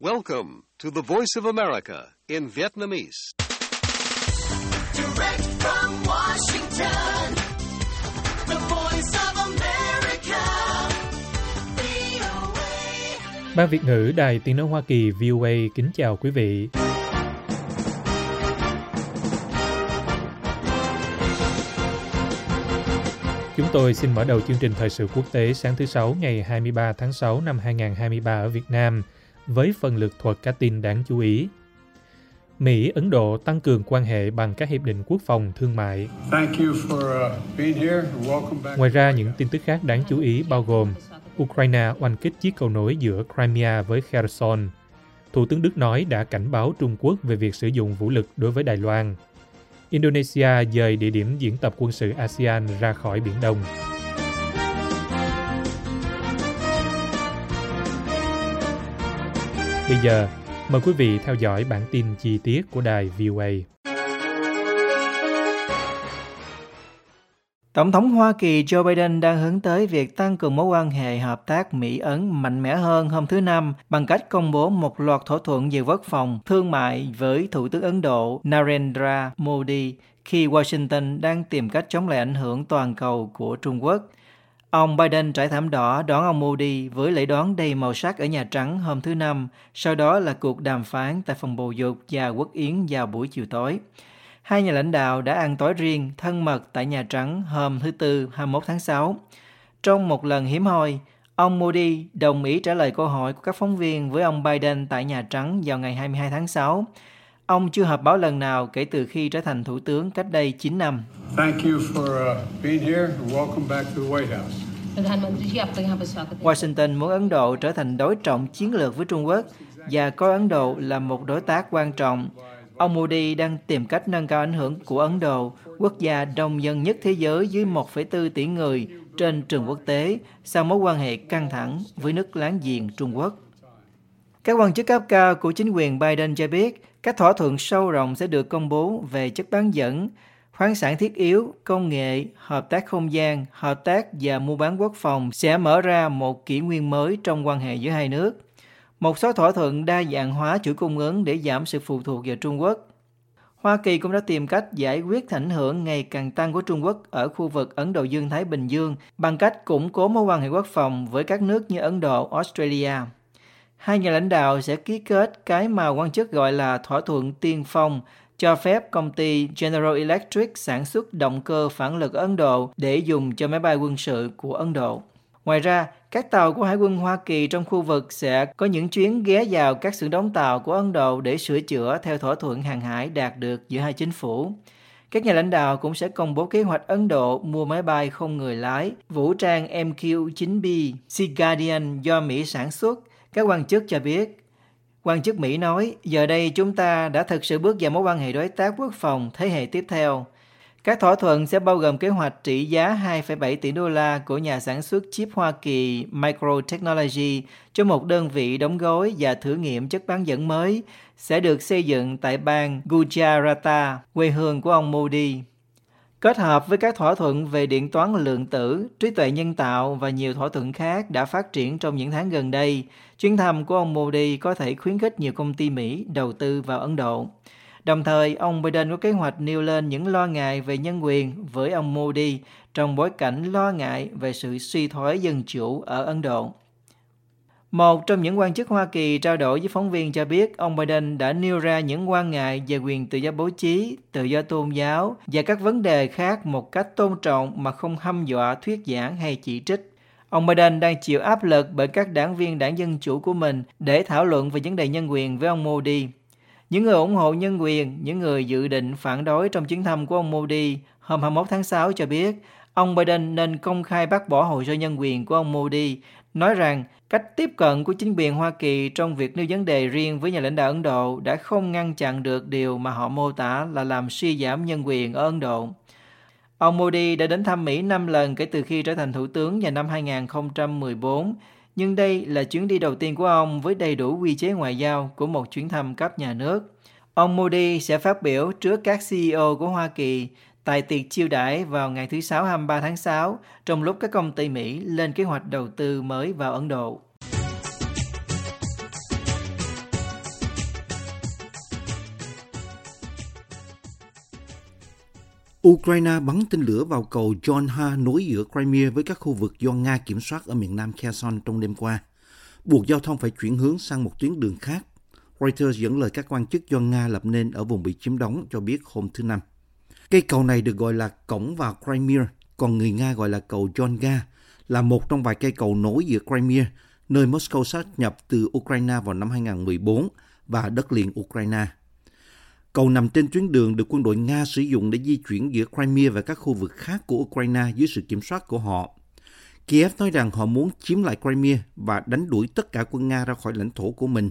Welcome to the Voice of America in Vietnamese. Direct from Washington, the Voice of America, VOA. Ban Việt ngữ Đài Tiếng nói Hoa Kỳ VOA kính chào quý vị. Chúng tôi xin mở đầu chương trình thời sự quốc tế sáng thứ Sáu ngày 23 tháng 6 năm 2023 ở Việt Nam với phần lược thuật các tin đáng chú ý. Mỹ, Ấn Độ tăng cường quan hệ bằng các hiệp định quốc phòng thương mại. Ngoài ra, những tin tức khác đáng chú ý bao gồm Ukraine oanh kích chiếc cầu nối giữa Crimea với Kherson. Thủ tướng Đức nói đã cảnh báo Trung Quốc về việc sử dụng vũ lực đối với Đài Loan. Indonesia dời địa điểm diễn tập quân sự ASEAN ra khỏi Biển Đông. Bây giờ, mời quý vị theo dõi bản tin chi tiết của đài VOA. Tổng thống Hoa Kỳ Joe Biden đang hướng tới việc tăng cường mối quan hệ hợp tác Mỹ-Ấn mạnh mẽ hơn hôm thứ Năm bằng cách công bố một loạt thỏa thuận về quốc phòng, thương mại với Thủ tướng Ấn Độ Narendra Modi khi Washington đang tìm cách chống lại ảnh hưởng toàn cầu của Trung Quốc. Ông Biden trải thảm đỏ đón ông Modi với lễ đón đầy màu sắc ở Nhà Trắng hôm thứ Năm, sau đó là cuộc đàm phán tại phòng bầu dục và quốc yến vào buổi chiều tối. Hai nhà lãnh đạo đã ăn tối riêng, thân mật tại Nhà Trắng hôm thứ Tư 21 tháng 6. Trong một lần hiếm hoi, ông Modi đồng ý trả lời câu hỏi của các phóng viên với ông Biden tại Nhà Trắng vào ngày 22 tháng 6. Ông chưa họp báo lần nào kể từ khi trở thành thủ tướng cách đây 9 năm. Washington muốn Ấn Độ trở thành đối trọng chiến lược với Trung Quốc và coi Ấn Độ là một đối tác quan trọng. Ông Modi đang tìm cách nâng cao ảnh hưởng của Ấn Độ, quốc gia đông dân nhất thế giới với 1,4 tỷ người trên trường quốc tế, sau mối quan hệ căng thẳng với nước láng giềng Trung Quốc. Các quan chức cấp cao của chính quyền Biden cho biết các thỏa thuận sâu rộng sẽ được công bố về chất bán dẫn, khoáng sản thiết yếu, công nghệ, hợp tác không gian, hợp tác và mua bán quốc phòng sẽ mở ra một kỷ nguyên mới trong quan hệ giữa hai nước. Một số thỏa thuận đa dạng hóa chuỗi cung ứng để giảm sự phụ thuộc vào Trung Quốc. Hoa Kỳ cũng đã tìm cách giải quyết ảnh hưởng ngày càng tăng của Trung Quốc ở khu vực Ấn Độ Dương-Thái Bình Dương bằng cách củng cố mối quan hệ quốc phòng với các nước như Ấn Độ, Australia. Hai nhà lãnh đạo sẽ ký kết cái mà quan chức gọi là thỏa thuận tiên phong, cho phép công ty General Electric sản xuất động cơ phản lực ở Ấn Độ để dùng cho máy bay quân sự của Ấn Độ. Ngoài ra, các tàu của Hải quân Hoa Kỳ trong khu vực sẽ có những chuyến ghé vào các xưởng đóng tàu của Ấn Độ để sửa chữa theo thỏa thuận hàng hải đạt được giữa hai chính phủ. Các nhà lãnh đạo cũng sẽ công bố kế hoạch Ấn Độ mua máy bay không người lái, vũ trang MQ-9B Sea Guardian do Mỹ sản xuất, các quan chức cho biết. Quan chức Mỹ nói, giờ đây chúng ta đã thực sự bước vào mối quan hệ đối tác quốc phòng thế hệ tiếp theo. Các thỏa thuận sẽ bao gồm kế hoạch trị giá 2,7 tỷ đô la của nhà sản xuất chip Hoa Kỳ Microtechnology cho một đơn vị đóng gói và thử nghiệm chất bán dẫn mới sẽ được xây dựng tại bang Gujarat, quê hương của ông Modi. Kết hợp với các thỏa thuận về điện toán lượng tử, trí tuệ nhân tạo và nhiều thỏa thuận khác đã phát triển trong những tháng gần đây, chuyến thăm của ông Modi có thể khuyến khích nhiều công ty Mỹ đầu tư vào Ấn Độ. Đồng thời, ông Biden có kế hoạch nêu lên những lo ngại về nhân quyền với ông Modi trong bối cảnh lo ngại về sự suy thoái dân chủ ở Ấn Độ. Một trong những quan chức Hoa Kỳ trao đổi với phóng viên cho biết ông Biden đã nêu ra những quan ngại về quyền tự do báo chí, tự do tôn giáo và các vấn đề khác một cách tôn trọng mà không hăm dọa, thuyết giảng hay chỉ trích. Ông Biden đang chịu áp lực bởi các đảng viên đảng Dân Chủ của mình để thảo luận về vấn đề nhân quyền với ông Modi. Những người ủng hộ nhân quyền, những người dự định phản đối trong chuyến thăm của ông Modi hôm 21 tháng 6 cho biết ông Biden nên công khai bác bỏ hồ sơ nhân quyền của ông Modi, nói rằng cách tiếp cận của chính quyền Hoa Kỳ trong việc nêu vấn đề riêng với nhà lãnh đạo Ấn Độ đã không ngăn chặn được điều mà họ mô tả là làm suy giảm nhân quyền ở Ấn Độ. Ông Modi đã đến thăm Mỹ 5 lần kể từ khi trở thành thủ tướng vào năm 2014, nhưng đây là chuyến đi đầu tiên của ông với đầy đủ quy chế ngoại giao của một chuyến thăm cấp nhà nước. Ông Modi sẽ phát biểu trước các CEO của Hoa Kỳ tại tiệc chiêu đãi vào ngày thứ Sáu 23 tháng 6, trong lúc các công ty Mỹ lên kế hoạch đầu tư mới vào Ấn Độ. Ukraine bắn tên lửa vào cầu Jonha nối giữa Crimea với các khu vực do Nga kiểm soát ở miền nam Kherson trong đêm qua, buộc giao thông phải chuyển hướng sang một tuyến đường khác. Reuters dẫn lời các quan chức do Nga lập nên ở vùng bị chiếm đóng cho biết hôm thứ Năm. Cây cầu này được gọi là cổng vào Crimea, còn người Nga gọi là cầu Jonga, là một trong vài cây cầu nối giữa Crimea, nơi Moscow sát nhập từ Ukraine vào năm 2014, và đất liền Ukraine. Cầu nằm trên tuyến đường được quân đội Nga sử dụng để di chuyển giữa Crimea và các khu vực khác của Ukraine dưới sự kiểm soát của họ. Kiev nói rằng họ muốn chiếm lại Crimea và đánh đuổi tất cả quân Nga ra khỏi lãnh thổ của mình.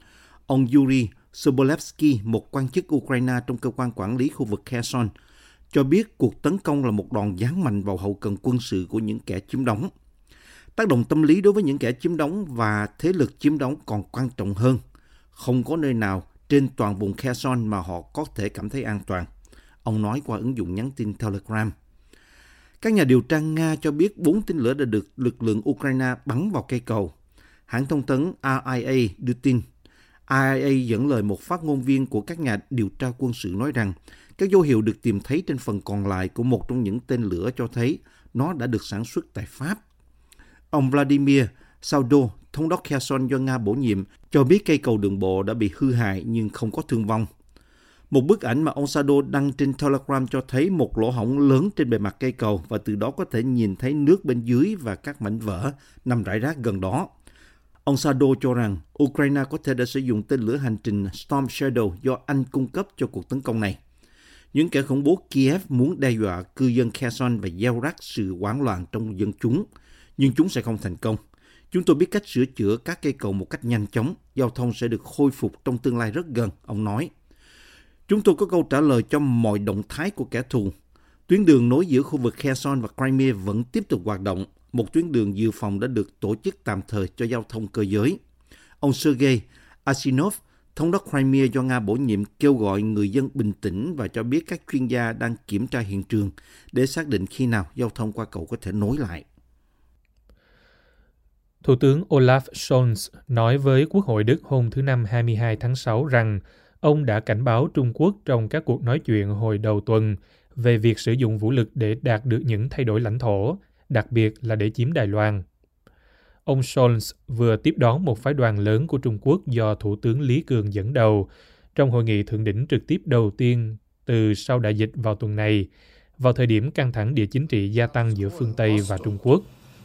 Ông Yuri Sobolevsky, một quan chức Ukraine trong cơ quan quản lý khu vực Kherson, cho biết cuộc tấn công là một đòn giáng mạnh vào hậu cần quân sự của những kẻ chiếm đóng. Tác động tâm lý đối với những kẻ chiếm đóng và thế lực chiếm đóng còn quan trọng hơn. Không có nơi nào trên toàn vùng Kherson mà họ có thể cảm thấy an toàn, ông nói qua ứng dụng nhắn tin Telegram. Các nhà điều tra Nga cho biết 4 tên lửa đã được lực lượng Ukraine bắn vào cây cầu. Hãng thông tấn RIA đưa tin. RIA dẫn lời một phát ngôn viên của các nhà điều tra quân sự nói rằng các dấu hiệu được tìm thấy trên phần còn lại của một trong những tên lửa cho thấy nó đã được sản xuất tại Pháp. Ông Vladimir Saudo, thống đốc Kherson do Nga bổ nhiệm, cho biết cây cầu đường bộ đã bị hư hại nhưng không có thương vong. Một bức ảnh mà ông Saudo đăng trên Telegram cho thấy một lỗ hổng lớn trên bề mặt cây cầu và từ đó có thể nhìn thấy nước bên dưới và các mảnh vỡ nằm rải rác gần đó. Ông Saudo cho rằng Ukraine có thể đã sử dụng tên lửa hành trình Storm Shadow do Anh cung cấp cho cuộc tấn công này. Những kẻ khủng bố Kiev muốn đe dọa cư dân Kherson và gieo rắc sự hoảng loạn trong dân chúng, nhưng chúng sẽ không thành công. Chúng tôi biết cách sửa chữa các cây cầu một cách nhanh chóng, giao thông sẽ được khôi phục trong tương lai rất gần, ông nói. Chúng tôi có câu trả lời cho mọi động thái của kẻ thù. Tuyến đường nối giữa khu vực Kherson và Crimea vẫn tiếp tục hoạt động. Một tuyến đường dự phòng đã được tổ chức tạm thời cho giao thông cơ giới. Ông Sergei Asinov, thống đốc Crimea do Nga bổ nhiệm, kêu gọi người dân bình tĩnh và cho biết các chuyên gia đang kiểm tra hiện trường để xác định khi nào giao thông qua cầu có thể nối lại. Thủ tướng Olaf Scholz nói với Quốc hội Đức hôm thứ Năm 22 tháng 6 rằng ông đã cảnh báo Trung Quốc trong các cuộc nói chuyện hồi đầu tuần về việc sử dụng vũ lực để đạt được những thay đổi lãnh thổ, đặc biệt là để chiếm Đài Loan. Ông Scholz vừa tiếp đón một phái đoàn lớn của Trung Quốc do Thủ tướng Lý Cường dẫn đầu trong hội nghị thượng đỉnh trực tiếp đầu tiên từ sau đại dịch vào tuần này, vào thời điểm căng thẳng địa chính trị gia tăng giữa phương Tây và Trung Quốc.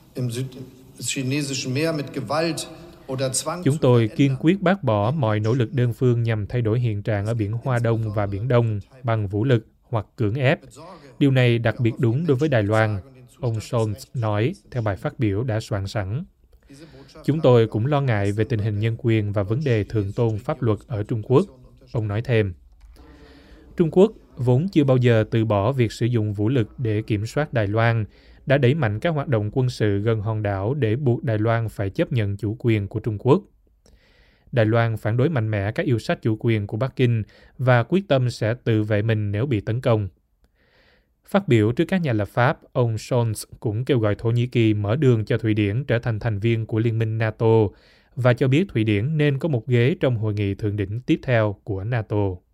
Chúng tôi kiên quyết bác bỏ mọi nỗ lực đơn phương nhằm thay đổi hiện trạng ở Biển Hoa Đông và Biển Đông bằng vũ lực hoặc cưỡng ép. Điều này đặc biệt đúng đối với Đài Loan, ông Scholz nói theo bài phát biểu đã soạn sẵn. Chúng tôi cũng lo ngại về tình hình nhân quyền và vấn đề thượng tôn pháp luật ở Trung Quốc, ông nói thêm. Trung Quốc vốn chưa bao giờ từ bỏ việc sử dụng vũ lực để kiểm soát Đài Loan, đã đẩy mạnh các hoạt động quân sự gần hòn đảo để buộc Đài Loan phải chấp nhận chủ quyền của Trung Quốc. Đài Loan phản đối mạnh mẽ các yêu sách chủ quyền của Bắc Kinh và quyết tâm sẽ tự vệ mình nếu bị tấn công. Phát biểu trước các nhà lập pháp, ông Scholz cũng kêu gọi Thổ Nhĩ Kỳ mở đường cho Thụy Điển trở thành thành viên của Liên minh NATO và cho biết Thụy Điển nên có một ghế trong hội nghị thượng đỉnh tiếp theo của NATO.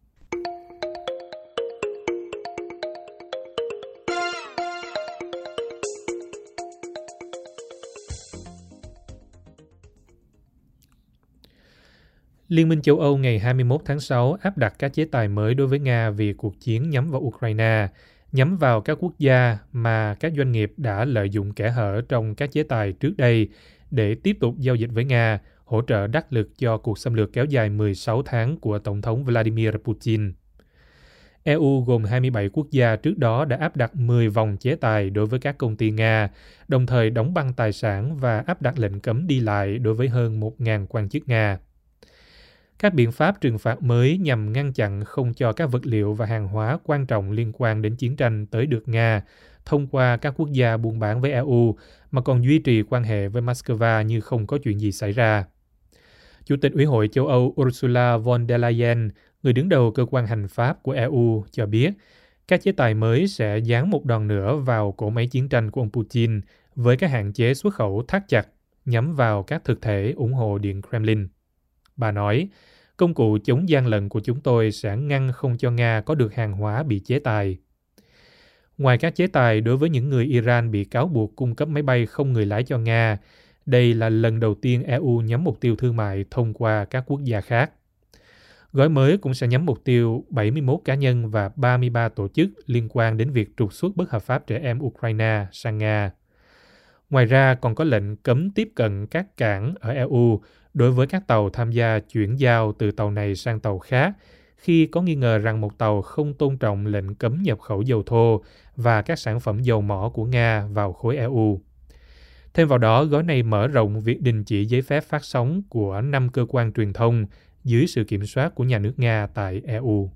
Liên minh châu Âu ngày 21 tháng 6 áp đặt các chế tài mới đối với Nga vì cuộc chiến nhắm vào Ukraine, nhắm vào các quốc gia mà các doanh nghiệp đã lợi dụng kẽ hở trong các chế tài trước đây để tiếp tục giao dịch với Nga, hỗ trợ đắc lực cho cuộc xâm lược kéo dài 16 tháng của Tổng thống Vladimir Putin. EU gồm 27 quốc gia trước đó đã áp đặt 10 vòng chế tài đối với các công ty Nga, đồng thời đóng băng tài sản và áp đặt lệnh cấm đi lại đối với hơn 1.000 quan chức Nga. Các biện pháp trừng phạt mới nhằm ngăn chặn không cho các vật liệu và hàng hóa quan trọng liên quan đến chiến tranh tới được Nga thông qua các quốc gia buôn bán với EU, mà còn duy trì quan hệ với Moscow như không có chuyện gì xảy ra. Chủ tịch Ủy hội châu Âu Ursula von der Leyen, người đứng đầu cơ quan hành pháp của EU, cho biết các chế tài mới sẽ giáng một đòn nữa vào cỗ máy chiến tranh của ông Putin với các hạn chế xuất khẩu thắt chặt nhắm vào các thực thể ủng hộ Điện Kremlin. Bà nói, công cụ chống gian lận của chúng tôi sẽ ngăn không cho Nga có được hàng hóa bị chế tài. Ngoài các chế tài đối với những người Iran bị cáo buộc cung cấp máy bay không người lái cho Nga, đây là lần đầu tiên EU nhắm mục tiêu thương mại thông qua các quốc gia khác. Gói mới cũng sẽ nhắm mục tiêu 71 cá nhân và 33 tổ chức liên quan đến việc trục xuất bất hợp pháp trẻ em Ukraine sang Nga. Ngoài ra, còn có lệnh cấm tiếp cận các cảng ở EU đối với các tàu tham gia chuyển giao từ tàu này sang tàu khác khi có nghi ngờ rằng một tàu không tôn trọng lệnh cấm nhập khẩu dầu thô và các sản phẩm dầu mỏ của Nga vào khối EU. Thêm vào đó, gói này mở rộng việc đình chỉ giấy phép phát sóng của 5 cơ quan truyền thông dưới sự kiểm soát của nhà nước Nga tại EU.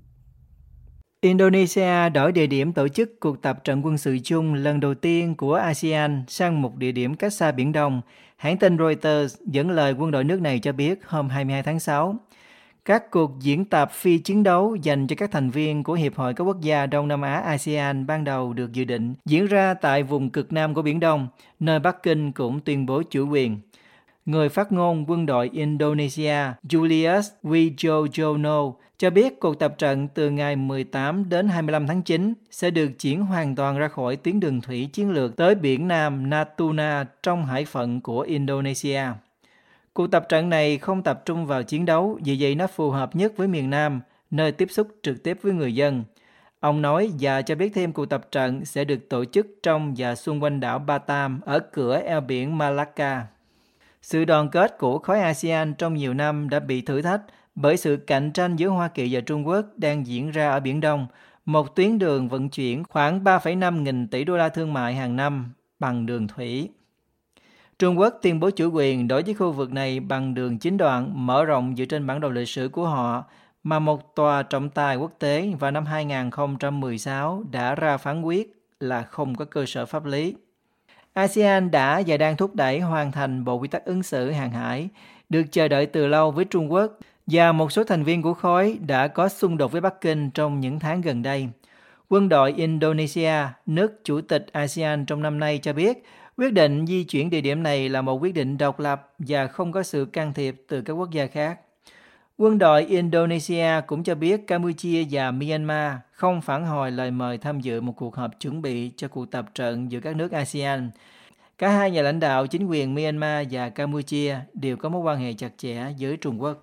Indonesia đổi địa điểm tổ chức cuộc tập trận quân sự chung lần đầu tiên của ASEAN sang một địa điểm cách xa Biển Đông, hãng tin Reuters dẫn lời quân đội nước này cho biết hôm 22 tháng 6. Các cuộc diễn tập phi chiến đấu dành cho các thành viên của Hiệp hội các quốc gia Đông Nam Á ASEAN ban đầu được dự định diễn ra tại vùng cực Nam của Biển Đông, nơi Bắc Kinh cũng tuyên bố chủ quyền. Người phát ngôn quân đội Indonesia Julius Wijojono cho biết cuộc tập trận từ ngày 18 đến 25 tháng 9 sẽ được chuyển hoàn toàn ra khỏi tuyến đường thủy chiến lược tới biển Nam Natuna trong hải phận của Indonesia. Cuộc tập trận này không tập trung vào chiến đấu, vì vậy nó phù hợp nhất với miền Nam, nơi tiếp xúc trực tiếp với người dân. Ông nói và cho biết thêm cuộc tập trận sẽ được tổ chức trong và xung quanh đảo Batam ở cửa eo biển Malacca. Sự đoàn kết của khối ASEAN trong nhiều năm đã bị thử thách bởi sự cạnh tranh giữa Hoa Kỳ và Trung Quốc đang diễn ra ở Biển Đông, một tuyến đường vận chuyển khoảng 3,5 nghìn tỷ đô la thương mại hàng năm bằng đường thủy. Trung Quốc tuyên bố chủ quyền đối với khu vực này bằng đường chín đoạn mở rộng dựa trên bản đồ lịch sử của họ, mà một tòa trọng tài quốc tế vào năm 2016 đã ra phán quyết là không có cơ sở pháp lý. ASEAN đã và đang thúc đẩy hoàn thành Bộ Quy tắc ứng xử hàng hải, được chờ đợi từ lâu với Trung Quốc, và một số thành viên của khối đã có xung đột với Bắc Kinh trong những tháng gần đây. Quân đội Indonesia, nước chủ tịch ASEAN trong năm nay cho biết, quyết định di chuyển địa điểm này là một quyết định độc lập và không có sự can thiệp từ các quốc gia khác. Quân đội Indonesia cũng cho biết Campuchia và Myanmar không phản hồi lời mời tham dự một cuộc họp chuẩn bị cho cuộc tập trận giữa các nước ASEAN. Cả hai nhà lãnh đạo chính quyền Myanmar và Campuchia đều có mối quan hệ chặt chẽ với Trung Quốc.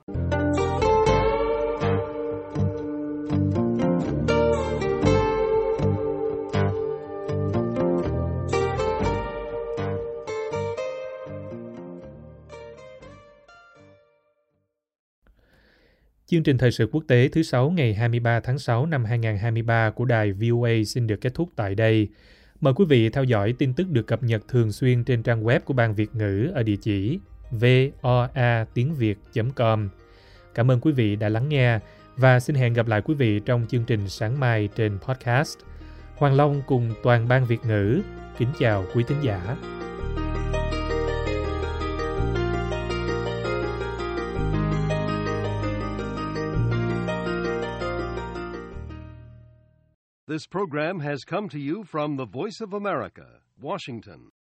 Chương trình thời sự quốc tế thứ 6 ngày 23 tháng 6 năm 2023 của đài VOA xin được kết thúc tại đây. Mời quý vị theo dõi tin tức được cập nhật thường xuyên trên trang web của Ban Việt ngữ ở địa chỉ voa.tiengviet.com. Cảm ơn quý vị đã lắng nghe và xin hẹn gặp lại quý vị trong chương trình sáng mai trên podcast. Hoàng Long cùng toàn Ban Việt ngữ kính chào quý thính giả. This program has come to you from the Voice of America, Washington.